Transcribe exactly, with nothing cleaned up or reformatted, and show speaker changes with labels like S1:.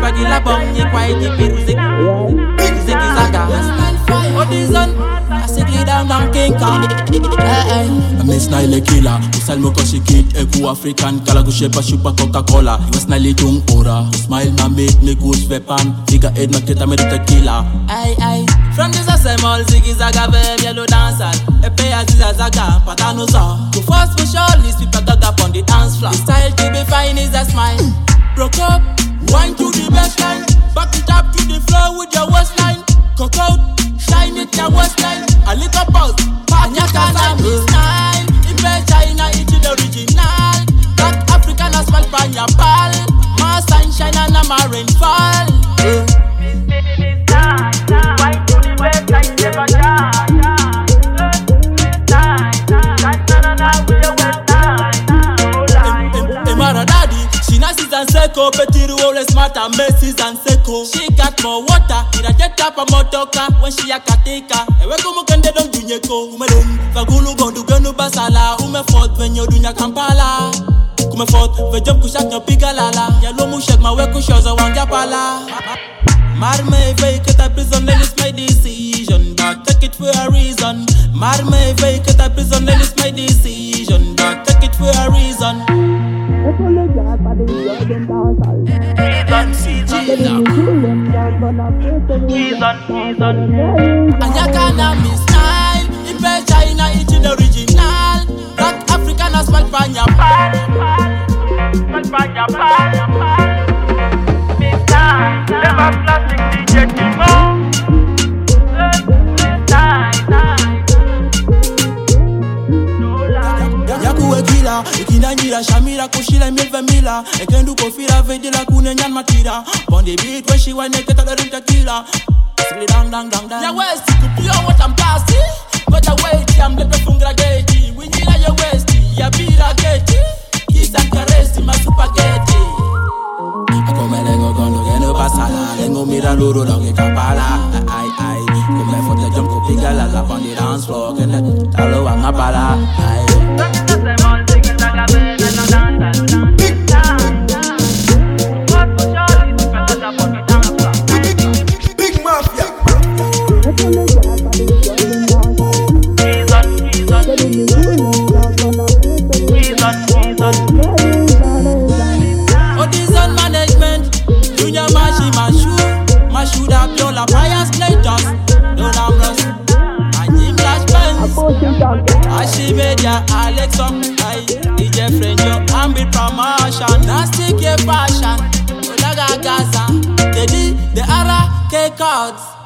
S1: pagi la bong ye kwa iti piruzik. Piruzik izaga. Odizon, asikli down down King Kong. Hey hey.
S2: Miss Nile killer, usal mo ko shikit eku African kala kushepa shupa Coca-Cola. Was Nile tung ora, smile ma make me goose vepan. Diga ed ma keta me tequila.
S1: Ay ay. From this a small ziggy zaga vem yellow dancer. E pay a zaga patano za. To force for sure list people gaga on the dance floor. The style to be fine is a smile. Broke up, wine to the best line. Back it up to the floor with your waistline. Cock out, shine it your waistline. A little pause, Anyakana miss nine. In bed China it's the original. Black African as well pan your pal. My sunshine and a my rainfall. Seko, Petiru always smart and Macy's and Seko. She got more water, in a jet up a motoka when she a kateka. Ewe kumu kende don dunyeko. Umelum, fagulu gondu genu basala. Ume fort venyo dunya Kampala. Kume fort, vejom kushak nyo pigalala. Yalo mu shek ma weku shoza wanga pala. Marme veke ta prison, then it's my decision. But take it for a reason. Marme veke ta prison, then it's my decision. But take it for a reason. Anyakana miss nine. In bed China it's the original. Black African as well pan your pal. Pan your pal. Miss nine. Never plastic D J Timo. Miss nine nine. No lie. Yakuwe kila ikinanyira shamira kushila milve mila. Ekendu kofira vedela kunenyan matira. On the beat when she wanna get out of the tequila. Simply dang dang dang dang. Ya west to pure what I'm passing. But the way I'm the fungra gate. We need a your west. Ya bira gate. Kiss and caress my spaghetti. Come lengo gondo geno basala. Lengo mira luru longe kapala. Ay ay. Come for the jump ko pigala la on the dance floor. Kene talo wanga bala. Ay. Odizon management, Junior Mashi Mashu, Mashu da Piola Pias Claytos, Don Amros, Anjim Lash Pens, Ashi Media, Alexo, D J Frenjo, Ambi Promotion, Nasty K Fashion, Olaga Gaza, Dedi, the Ara K Cards.